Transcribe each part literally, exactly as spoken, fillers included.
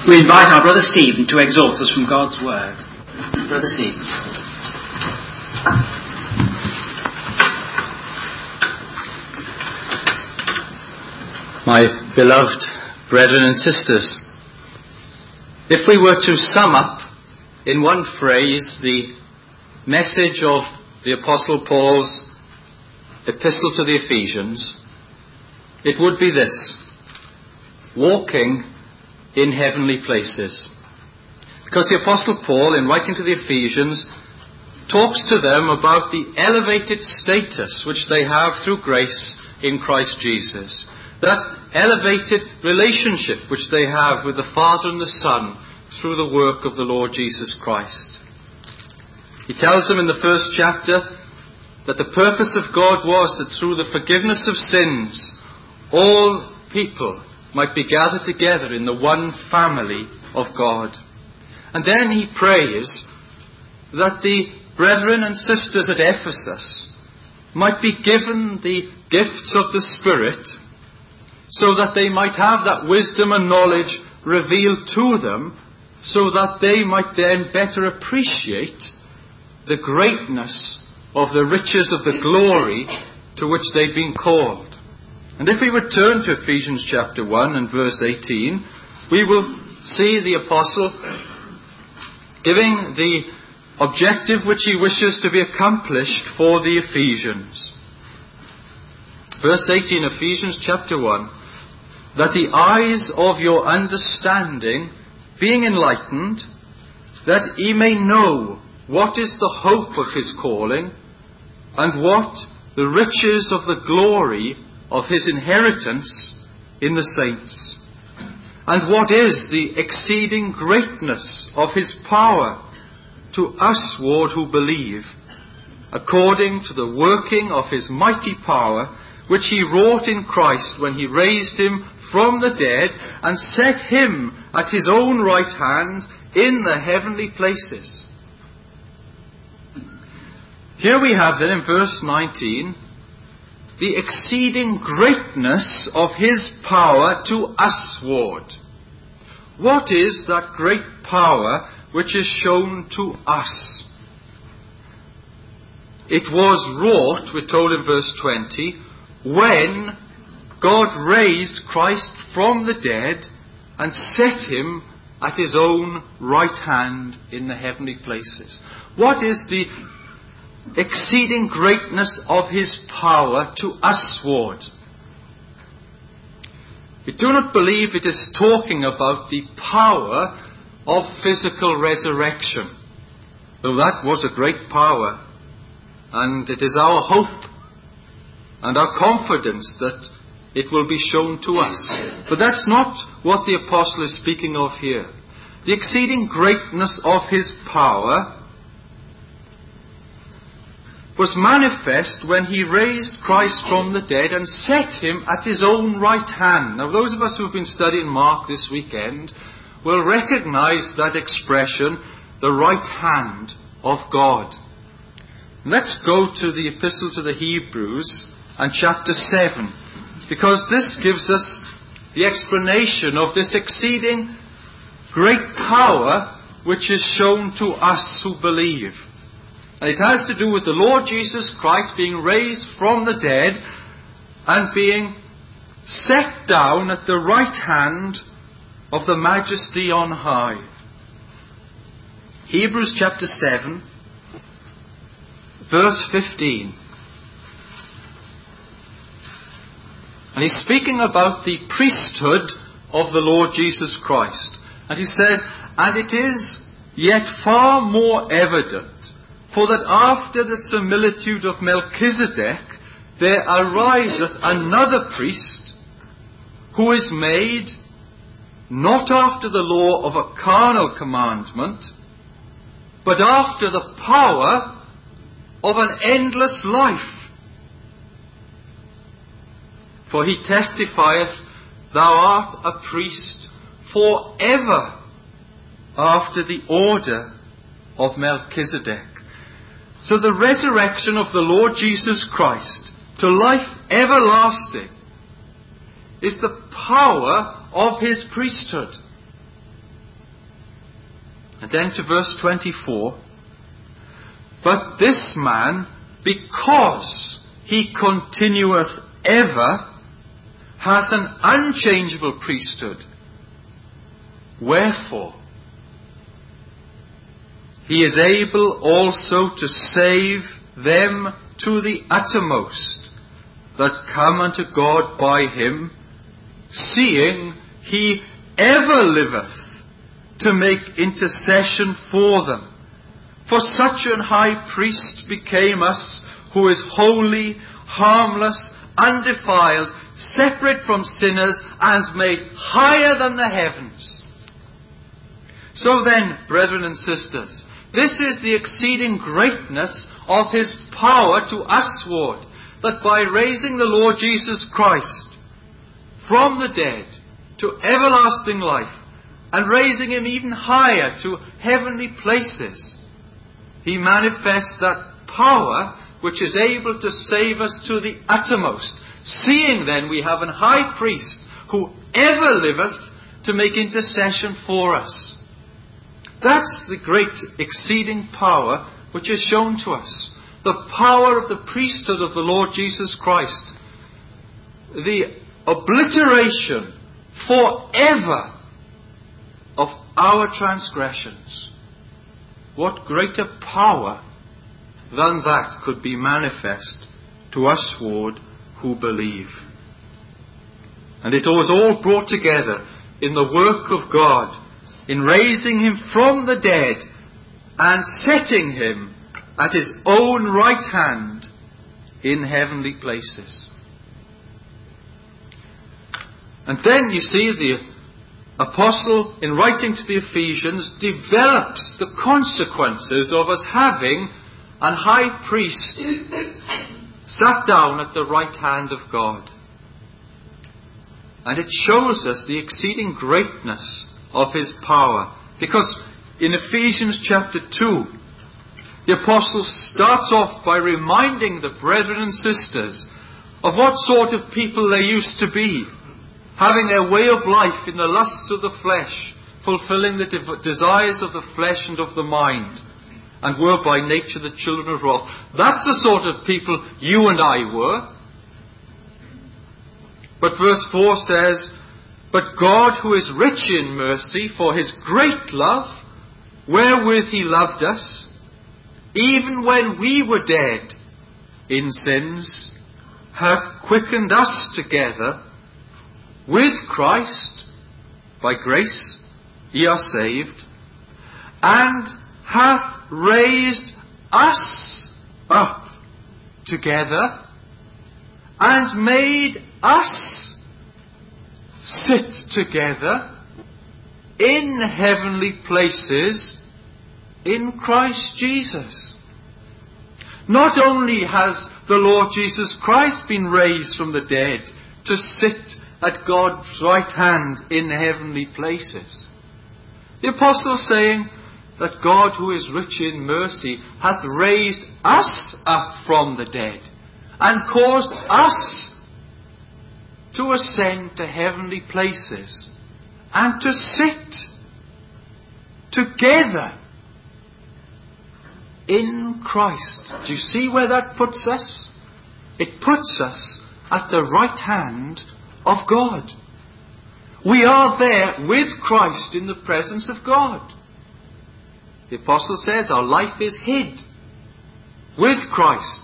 We invite our Brother Stephen to exhort us from God's Word. Brother Stephen. My beloved brethren and sisters, if we were to sum up in one phrase the message of the Apostle Paul's epistle to the Ephesians, it would be this: walking in heavenly places. Because the Apostle Paul, in writing to the Ephesians, talks to them about the elevated status which they have through grace in Christ Jesus. That elevated relationship which they have with the Father and the Son through the work of the Lord Jesus Christ. He tells them in the first chapter that the purpose of God was that through the forgiveness of sins, all people might be gathered together in the one family of God. And then he prays that the brethren and sisters at Ephesus might be given the gifts of the Spirit, so that they might have that wisdom and knowledge revealed to them, so that they might then better appreciate the greatness of the riches of the glory to which they've been called. And if we return to Ephesians chapter one and verse eighteen, we will see the apostle giving the objective which he wishes to be accomplished for the Ephesians. Verse eighteen, Ephesians chapter one, that the eyes of your understanding being enlightened, that ye may know what is the hope of his calling, and what the riches of the glory of his inheritance in the saints, and what is the exceeding greatness of his power to usward who believe, according to the working of his mighty power, which he wrought in Christ when he raised him from the dead and set him at his own right hand in the heavenly places. Here we have then in verse nineteen the exceeding greatness of his power to usward. What is that great power which is shown to us? It was wrought, we're told in verse twenty, when God raised Christ from the dead and set him at his own right hand in the heavenly places. What is the exceeding greatness of his power to usward? We do not believe it is talking about the power of physical resurrection, though that was a great power, and it is our hope and our confidence that it will be shown to us. But that's not what the apostle is speaking of here. The exceeding greatness of his power was manifest when he raised Christ from the dead and set him at his own right hand. Now, those of us who have been studying Mark this weekend will recognize that expression, the right hand of God. Let's go to the epistle to the Hebrews and chapter seven, because this gives us the explanation of this exceeding great power which is shown to us who believe. And it has to do with the Lord Jesus Christ being raised from the dead and being set down at the right hand of the Majesty on high. Hebrews chapter seven, verse fifteen. And he's speaking about the priesthood of the Lord Jesus Christ. And he says, and it is yet far more evident, for that after the similitude of Melchizedek there ariseth another priest, who is made not after the law of a carnal commandment, but after the power of an endless life. For he testifieth, thou art a priest forever after the order of Melchizedek. So the resurrection of the Lord Jesus Christ to life everlasting is the power of his priesthood. And then to verse twenty-four. But this man, because he continueth ever, hath an unchangeable priesthood. Wherefore, he is able also to save them to the uttermost that come unto God by him, seeing he ever liveth to make intercession for them. For such an high priest became us, who is holy, harmless, undefiled, separate from sinners, and made higher than the heavens. So then, brethren and sisters, this is the exceeding greatness of his power to usward, that by raising the Lord Jesus Christ from the dead to everlasting life, and raising him even higher to heavenly places, he manifests that power which is able to save us to the uttermost, seeing then we have an high priest who ever liveth to make intercession for us. That's the great exceeding power which is shown to us. The power of the priesthood of the Lord Jesus Christ. The obliteration forever of our transgressions. What greater power than that could be manifest to usward who believe? And it was all brought together in the work of God, in raising him from the dead and setting him at his own right hand in heavenly places. And then you see the apostle, in writing to the Ephesians, develops the consequences of us having an high priest sat down at the right hand of God. And it shows us the exceeding greatness of his power. Because in Ephesians chapter two, the apostle starts off by reminding the brethren and sisters of what sort of people they used to be, having their way of life in the lusts of the flesh, fulfilling the de- desires of the flesh and of the mind, and were by nature the children of wrath. That's the sort of people you and I were. But verse four says, But God, who is rich in mercy, for his great love, wherewith he loved us, even when we were dead in sins, hath quickened us together with Christ. By grace ye are saved, and hath raised us up together, and made us sit together in heavenly places in Christ Jesus. Not only has the Lord Jesus Christ been raised from the dead to sit at God's right hand in heavenly places. The apostle is saying that God, who is rich in mercy, hath raised us up from the dead and caused us to ascend to heavenly places and to sit together in Christ. Do you see where that puts us? It puts us at the right hand of God. We are there with Christ in the presence of God. The apostle says our life is hid with Christ.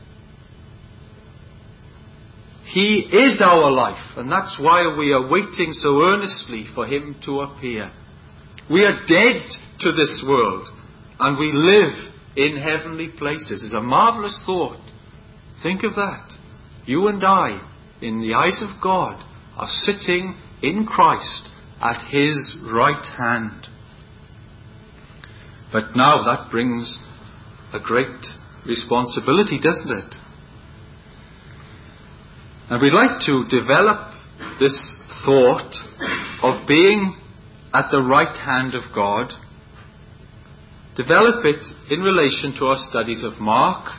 He is our life, and that's why we are waiting so earnestly for him to appear. We are dead to this world, and we live in heavenly places. It's a marvellous thought. Think of that. You and I, in the eyes of God, are sitting in Christ at his right hand. But now that brings a great responsibility, doesn't it? And we'd like to develop this thought of being at the right hand of God, develop it in relation to our studies of Mark.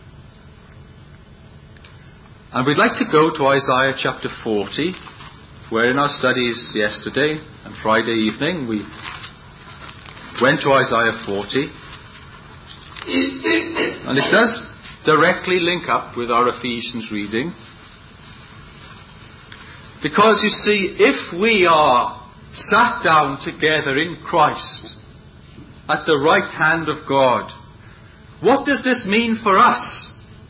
And we'd like to go to Isaiah chapter forty, where in our studies yesterday and Friday evening we went to Isaiah forty. And it does directly link up with our Ephesians reading. Because you see, if we are sat down together in Christ at the right hand of God, what does this mean for us?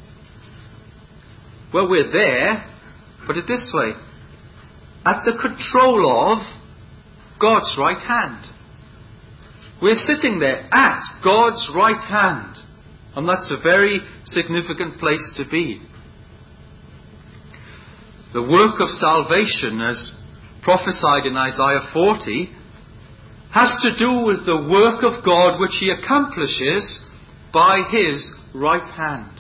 Well, we're there, put it this way, at the control of God's right hand. We're sitting there at God's right hand. And that's a very significant place to be. The work of salvation, as prophesied in Isaiah forty, has to do with the work of God which He accomplishes by His right hand.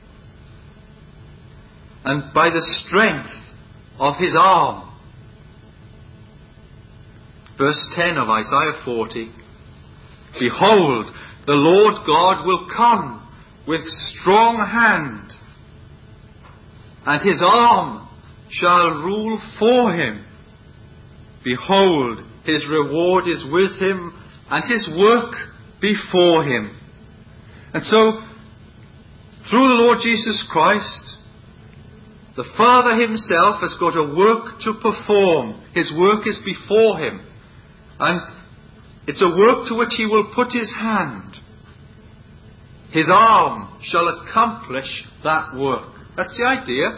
And by the strength of His arm. Verse ten of Isaiah forty, behold, the Lord God will come with strong hand, and His arm shall rule for Him. Behold, His reward is with Him, and His work before Him. And so, through the Lord Jesus Christ, the Father Himself has got a work to perform. His work is before Him. And it's a work to which He will put His hand. His arm shall accomplish that work. That's the idea.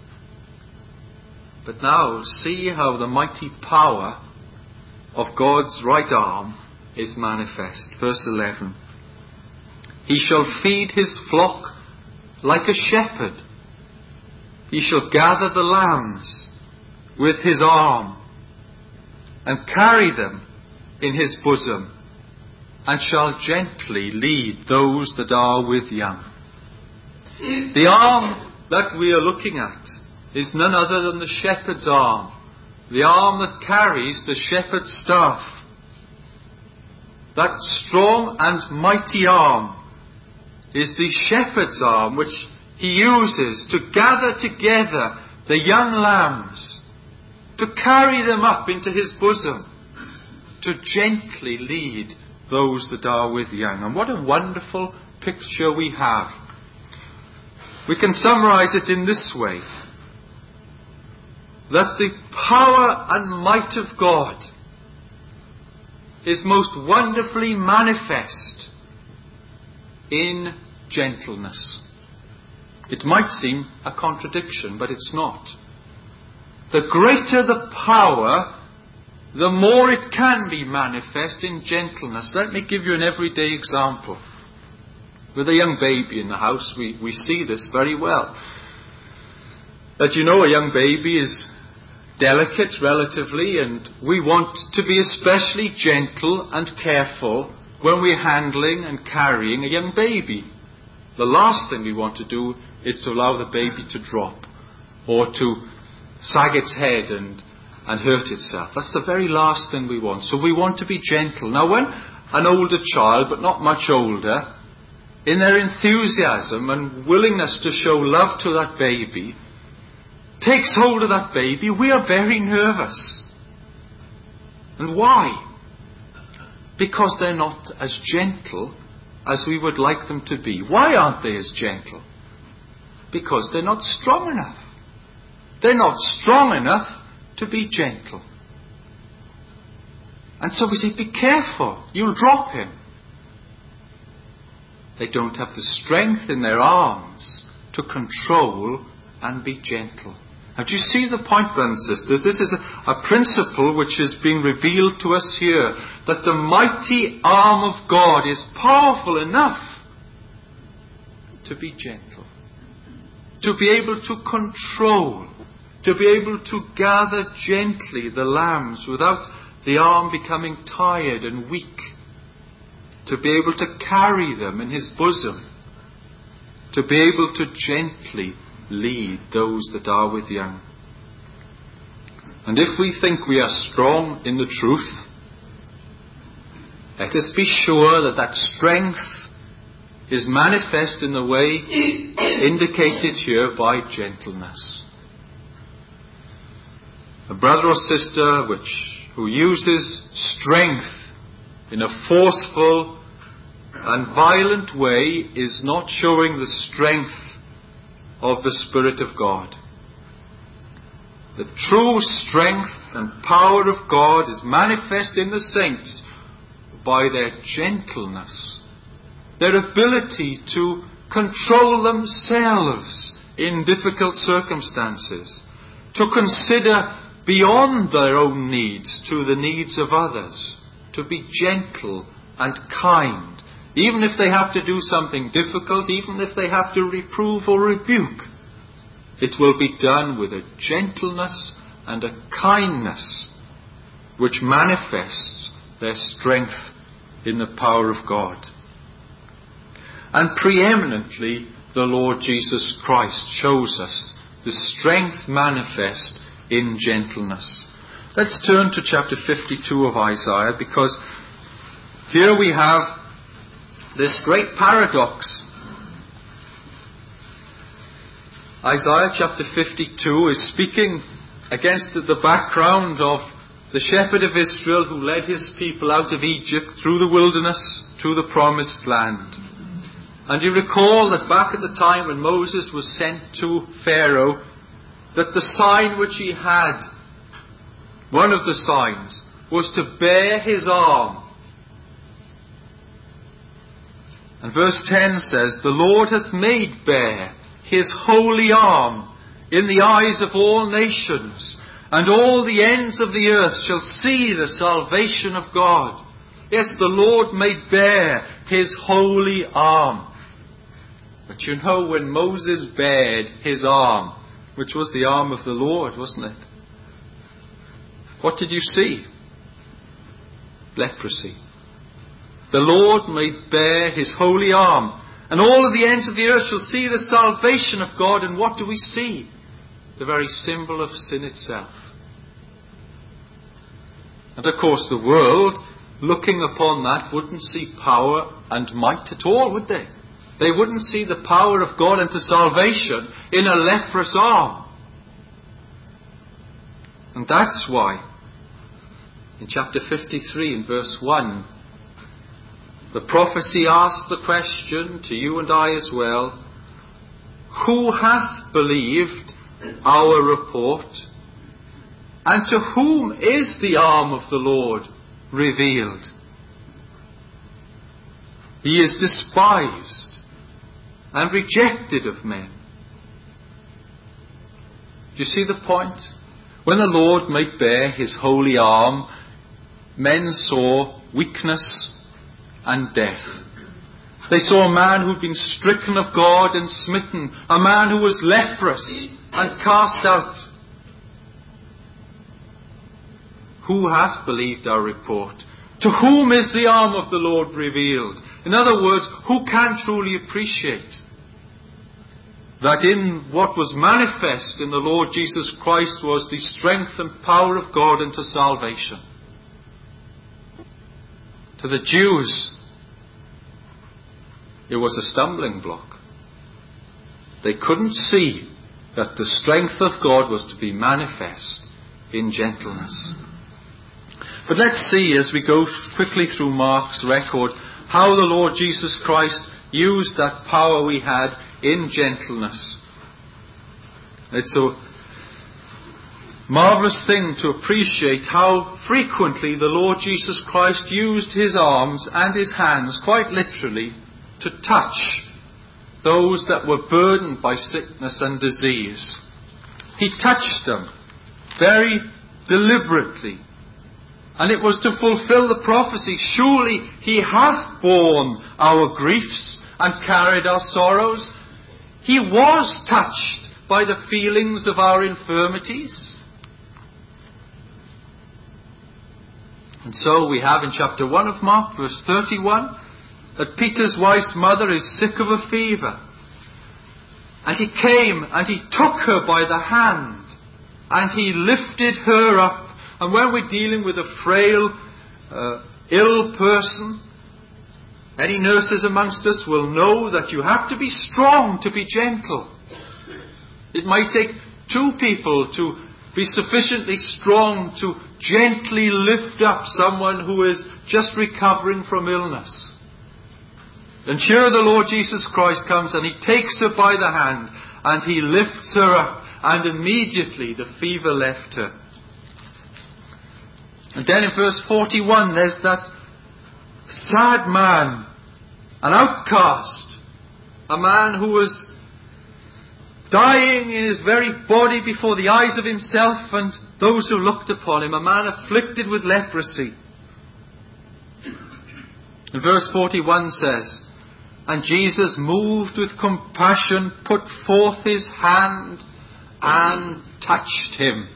But now see how the mighty power of God's right arm is manifest. Verse eleven. He shall feed His flock like a shepherd. He shall gather the lambs with His arm and carry them in His bosom, and shall gently lead those that are with young. The arm that we are looking at is none other than the shepherd's arm, the arm that carries the shepherd's staff. That strong and mighty arm is the shepherd's arm which He uses to gather together the young lambs, to carry them up into His bosom, to gently lead those that are with young. And what a wonderful picture we have. We can summarize it in this way, that the power and might of God is most wonderfully manifest in gentleness. It might seem a contradiction, but it's not. The greater the power, the more it can be manifest in gentleness. Let me give you an everyday example. With a young baby in the house, we, we see this very well. That you know, a young baby is delicate relatively, and we want to be especially gentle and careful when we're handling and carrying a young baby. The last thing we want to do is to allow the baby to drop or to sag its head and, and hurt itself. That's the very last thing we want. So we want to be gentle. Now when an older child, but not much older, in their enthusiasm and willingness to show love to that baby, takes hold of that baby, we are very nervous. And why? Because they're not as gentle as we would like them to be. Why aren't they as gentle? Because they're not strong enough. They're not strong enough to be gentle. And so we say, be careful, you'll drop him. They don't have the strength in their arms to control and be gentle. Now, do you see the point, brothers and sisters? This is a, a principle which is being revealed to us here, that the mighty arm of God is powerful enough to be gentle, to be able to control, to be able to gather gently the lambs without the arm becoming tired and weak, to be able to carry them in his bosom, to be able to gently lead those that are with young. And if we think we are strong in the truth, let us be sure that that strength is manifest in the way indicated here by gentleness. A brother or sister which who uses strength in a forceful and violent way is not showing the strength of the Spirit of God. The true strength and power of God is manifest in the saints by their gentleness, their ability to control themselves in difficult circumstances, to consider beyond their own needs to the needs of others, to be gentle and kind, even if they have to do something difficult, even if they have to reprove or rebuke. It will be done with a gentleness and a kindness which manifests their strength in the power of God. And preeminently, the Lord Jesus Christ shows us the strength manifest in gentleness. Let's turn to chapter fifty-two of Isaiah, because here we have this great paradox. Isaiah chapter fifty-two is speaking against the background of the shepherd of Israel who led his people out of Egypt through the wilderness to the promised land. And you recall that back at the time when Moses was sent to Pharaoh, that the sign which he had, one of the signs, was to bare his arm. And verse ten says, "The Lord hath made bare his holy arm in the eyes of all nations, and all the ends of the earth shall see the salvation of God." Yes, the Lord made bare his holy arm. But you know, when Moses bared his arm, which was the arm of the Lord, wasn't it? What did you see? Leprosy. The Lord made bare his holy arm, and all of the ends of the earth shall see the salvation of God. And what do we see? The very symbol of sin itself. And of course the world, looking upon that, wouldn't see power and might at all, would they? They wouldn't see the power of God unto salvation in a leprous arm. And that's why, in chapter fifty-three, in verse one, the prophecy asks the question to you and I as well: who hath believed our report? And to whom is the arm of the Lord revealed? He is despised and rejected of men. Do you see the point? When the Lord made bare his holy arm, men saw weakness and death. They saw a man who'd been stricken of God and smitten, a man who was leprous and cast out. Who hath believed our report? To whom is the arm of the Lord revealed? In other words, who can truly appreciate that in what was manifest in the Lord Jesus Christ was the strength and power of God unto salvation? To the Jews, it was a stumbling block. They couldn't see that the strength of God was to be manifest in gentleness. But let's see, as we go quickly through Mark's record, how the Lord Jesus Christ used that power we had in gentleness. It's a marvelous thing to appreciate how frequently the Lord Jesus Christ used his arms and his hands, quite literally, to touch those that were burdened by sickness and disease. He touched them very deliberately. And it was to fulfill the prophecy: surely he hath borne our griefs and carried our sorrows. He was touched by the feelings of our infirmities. And so we have in chapter one of Mark, verse thirty-one, that Peter's wife's mother is sick of a fever. And he came and he took her by the hand and he lifted her up. And when we're dealing with a frail, uh, ill person, any nurses amongst us will know that you have to be strong to be gentle. It might take two people to be sufficiently strong to gently lift up someone who is just recovering from illness. And here the Lord Jesus Christ comes and He takes her by the hand and He lifts her up, and immediately the fever left her. And then in verse forty-one there's that sad man, an outcast, a man who was dying in his very body before the eyes of himself and those who looked upon him, a man afflicted with leprosy. And verse forty-one says, "And Jesus, moved with compassion, put forth His hand and touched him."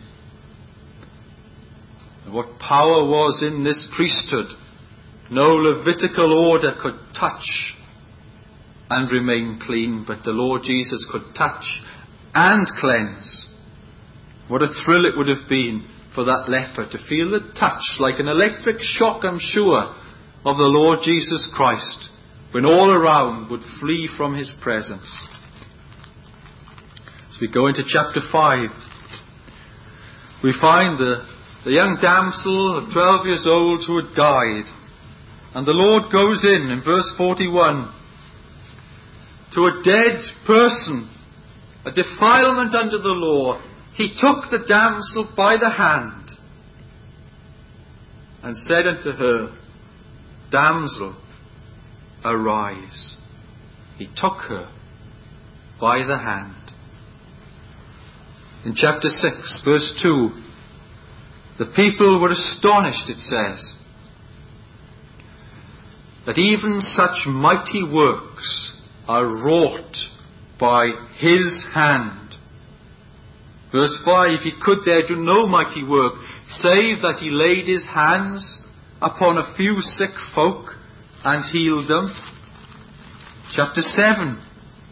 And what power was in this priesthood! No Levitical order could touch and remain clean, but the Lord Jesus could touch and cleanse. What a thrill it would have been for that leper to feel the touch, like an electric shock, I'm sure, of the Lord Jesus Christ, when all around would flee from His presence. As we go into chapter five, we find the, the young damsel of twelve years old who had died. And the Lord goes in, in verse forty-one, to a dead person, a defilement under the law. He took the damsel by the hand and said unto her, "Damsel, arise." He took her by the hand. In chapter six, verse two, the people were astonished, it says, that even such mighty works are wrought by His hand. Verse five, He could there do no mighty work, save that He laid His hands upon a few sick folk and healed them. Chapter seven,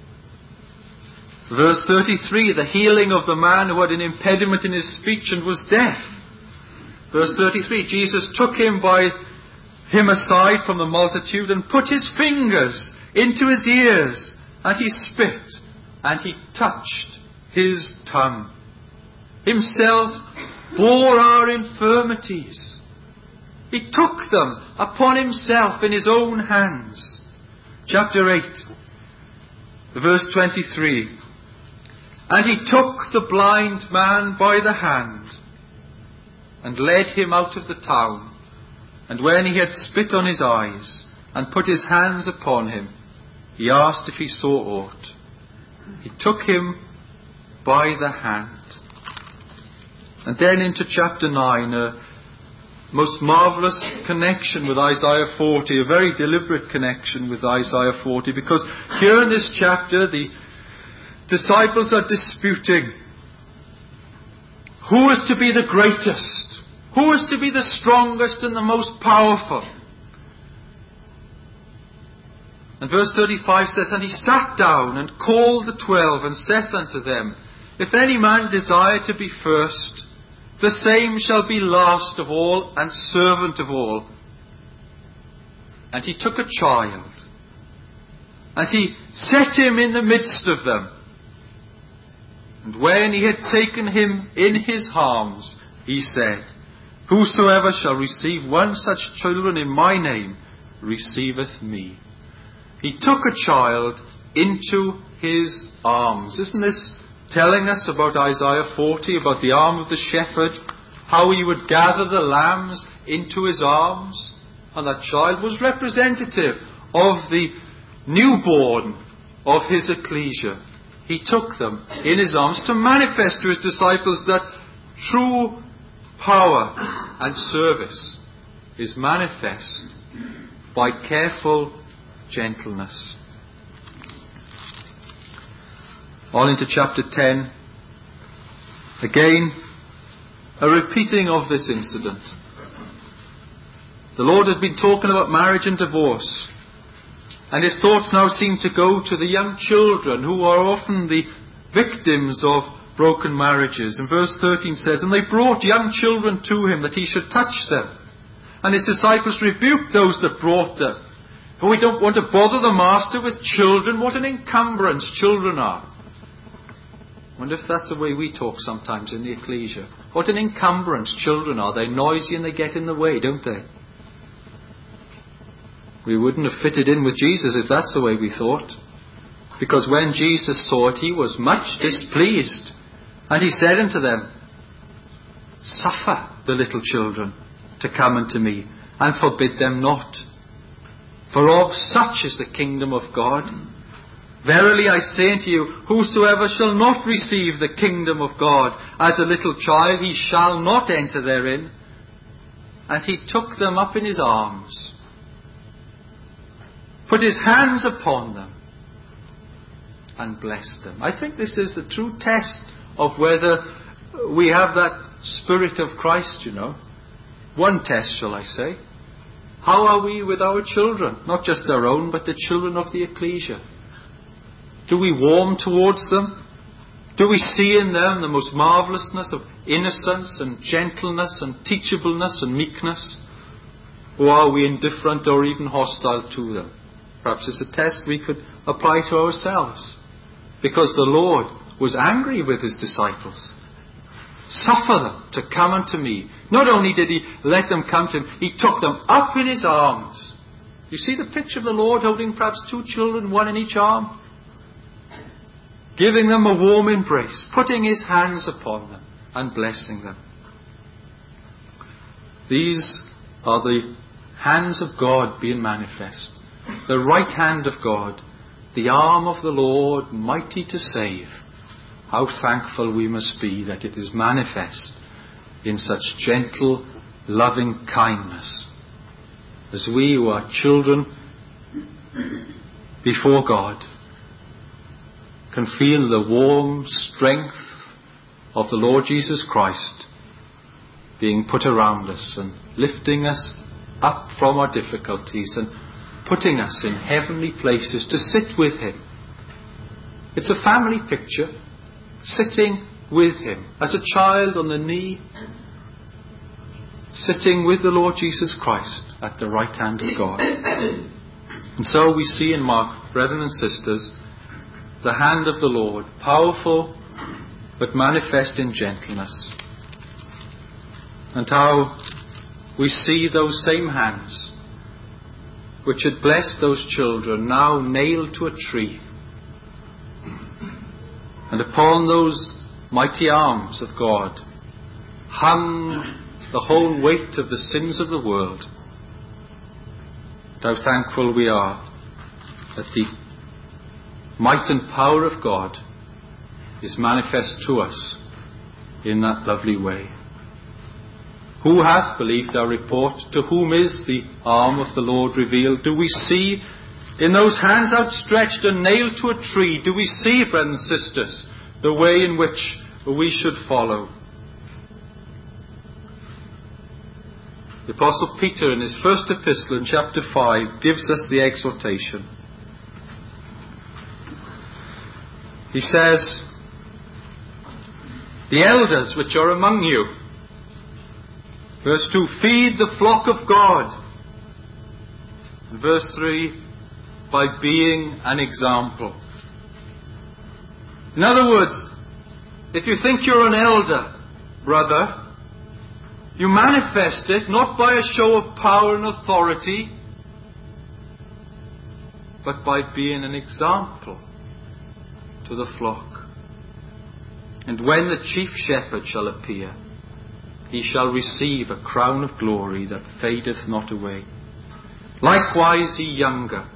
verse thirty-three, the healing of the man who had an impediment in his speech and was deaf. Verse thirty-three, Jesus took him by him aside from the multitude and put His fingers into his ears, and He spit, and He touched his tongue. Himself bore our infirmities. He took them upon Himself in His own hands. Chapter eight, verse twenty-three. And He took the blind man by the hand and led him out of the town. And when He had spit on his eyes and put His hands upon him, He asked if he saw aught. He took him by the hand. And then into chapter nine, a most marvellous connection with Isaiah forty, a very deliberate connection with Isaiah forty, because here in this chapter the disciples are disputing who is to be the greatest, who is to be the strongest and the most powerful. And verse thirty-five says, "And He sat down and called the twelve, and saith unto them, If any man desire to be first, the same shall be last of all and servant of all. And He took a child, and He set him in the midst of them. And when He had taken him in His arms, He said, Whosoever shall receive one such children in my name, receiveth me." He took a child into His arms. Isn't this telling us about Isaiah forty, about the arm of the shepherd, how he would gather the lambs into His arms? And that child was representative of the newborn of His ecclesia. He took them in His arms to manifest to His disciples that true power and service is manifest by careful gentleness. On into chapter ten. Again, a repeating of this incident. The Lord had been talking about marriage and divorce, and His thoughts now seem to go to the young children who are often the victims of broken marriages. And verse thirteen says, "And they brought young children to Him that He should touch them. And His disciples rebuked those that brought them. For we don't want to bother the Master with children. What an encumbrance children are." I wonder if that's the way we talk sometimes in the ecclesia. What an encumbrance children are. They're noisy and they get in the way, don't they? We wouldn't have fitted in with Jesus if that's the way we thought. Because when Jesus saw it, he was much displeased. And he said unto them, suffer the little children to come unto me, and forbid them not. For of such is the kingdom of God. Verily I say unto you, whosoever shall not receive the kingdom of God as a little child, he shall not enter therein. And he took them up in his arms, put his hands upon them, and blessed them. I think this is the true test of whether we have that Spirit of Christ, you know. One test, shall I say. How are we with our children? Not just our own, but the children of the ecclesia. Do we warm towards them? Do we see in them the most marvellousness of innocence and gentleness and teachableness and meekness? Or are we indifferent or even hostile to them? Perhaps it's a test we could apply to ourselves. Because the Lord was angry with his disciples. Suffer them to come unto me. Not only did he let them come to him, he took them up in his arms. You see the picture of the Lord holding perhaps two children, one in each arm? Giving them a warm embrace, putting his hands upon them and blessing them. These are the hands of God being manifest. The right hand of God, the arm of the Lord, mighty to save. How thankful we must be that it is manifest in such gentle, loving kindness, as we who are children before God can feel the warm strength of the Lord Jesus Christ being put around us and lifting us up from our difficulties and putting us in heavenly places to sit with him. It's a family picture, sitting with him as a child on the knee, sitting with the Lord Jesus Christ at the right hand of God. And so we see in Mark, brethren and sisters, the hand of the Lord, powerful but manifest in gentleness. And how we see those same hands which had blessed those children now nailed to a tree. And upon those mighty arms of God hung the whole weight of the sins of the world. And how thankful we are that the might and power of God is manifest to us in that lovely way. Who hath believed our report? To whom is the arm of the Lord revealed? Do we see in those hands outstretched and nailed to a tree, do we see, brothers and sisters, the way in which we should follow? The Apostle Peter in his first epistle in chapter five gives us the exhortation. He says, the elders which are among you, verse two, feed the flock of God. And verse three, by being an example. In other words, if you think you're an elder, brother, you manifest it not by a show of power and authority, but by being an example to the flock. And when the chief shepherd shall appear, he shall receive a crown of glory that fadeth not away. Likewise ye younger,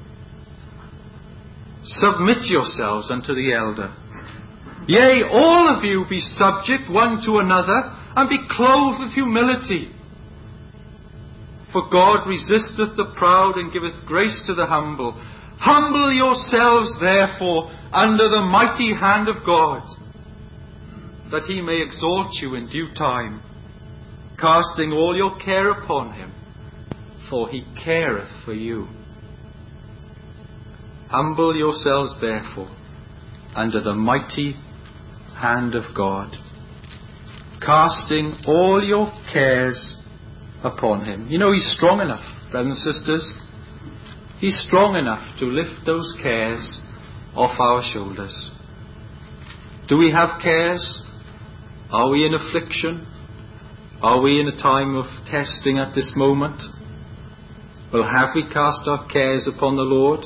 submit yourselves unto the elder. Yea, all of you be subject one to another, and be clothed with humility. For God resisteth the proud, and giveth grace to the humble. Humble yourselves therefore under the mighty hand of God, that he may exalt you in due time, casting all your care upon him, for he careth for you. Humble yourselves therefore under the mighty hand of God, casting all your cares upon him. You know, he's strong enough, brothers and sisters. He's strong enough to lift those cares off our shoulders. Do we have cares? Are we in affliction? Are we in a time of testing at this moment? Well, have we cast our cares upon the Lord?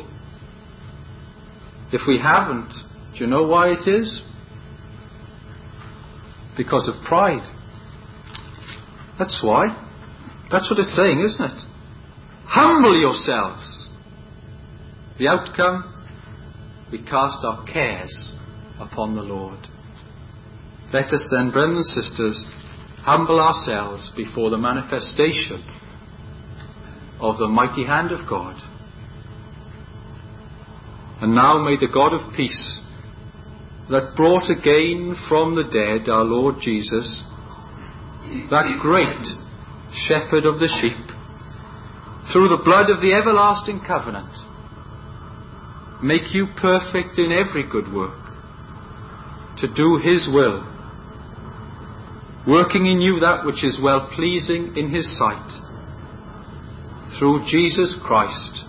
If we haven't, do you know why it is? Because of pride. That's why. That's what it's saying, isn't it? Humble yourselves. The outcome, we cast our cares upon the Lord. Let us then, brothers and sisters, humble ourselves before the manifestation of the mighty hand of God. And now may the God of peace, that brought again from the dead our Lord Jesus, that great shepherd of the sheep, through the blood of the everlasting covenant, make you perfect in every good work, to do His will, working in you that which is well pleasing in His sight, through Jesus Christ,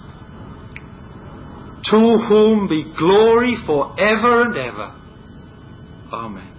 to whom be glory for ever and ever. Amen.